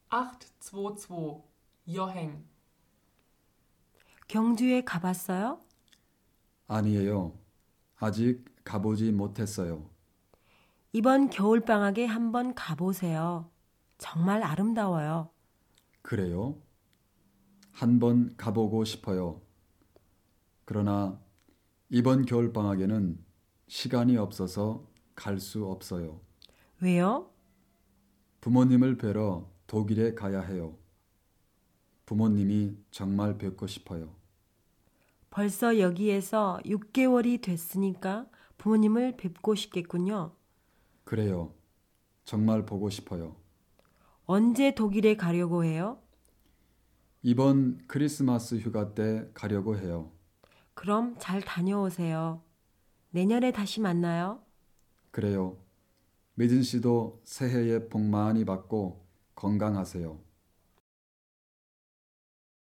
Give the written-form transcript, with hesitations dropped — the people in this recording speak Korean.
822 여행. 경주에 가봤어요? 아니에요. 아직 가보지 못했어요. 이번 겨울방학에 한번 가보세요. 정말 아름다워요. 그래요? 한번 가보고 싶어요. 그러나 이번 겨울방학에는 시간이 없어서 갈 수 없어요. 왜요? 부모님을 뵈러 독일에 가야 해요. 부모님이 정말 뵙고 싶어요. 벌써 여기에서 6개월이 됐으니까 부모님을 뵙고 싶겠군요. 그래요. 정말 보고 싶어요. 언제 독일에 가려고 해요? 이번 크리스마스 휴가 때 가려고 해요. 그럼 잘 다녀오세요. 내년에 다시 만나요. 그래요. 미진 씨도 새해에 복 많이 받고 건강하세요.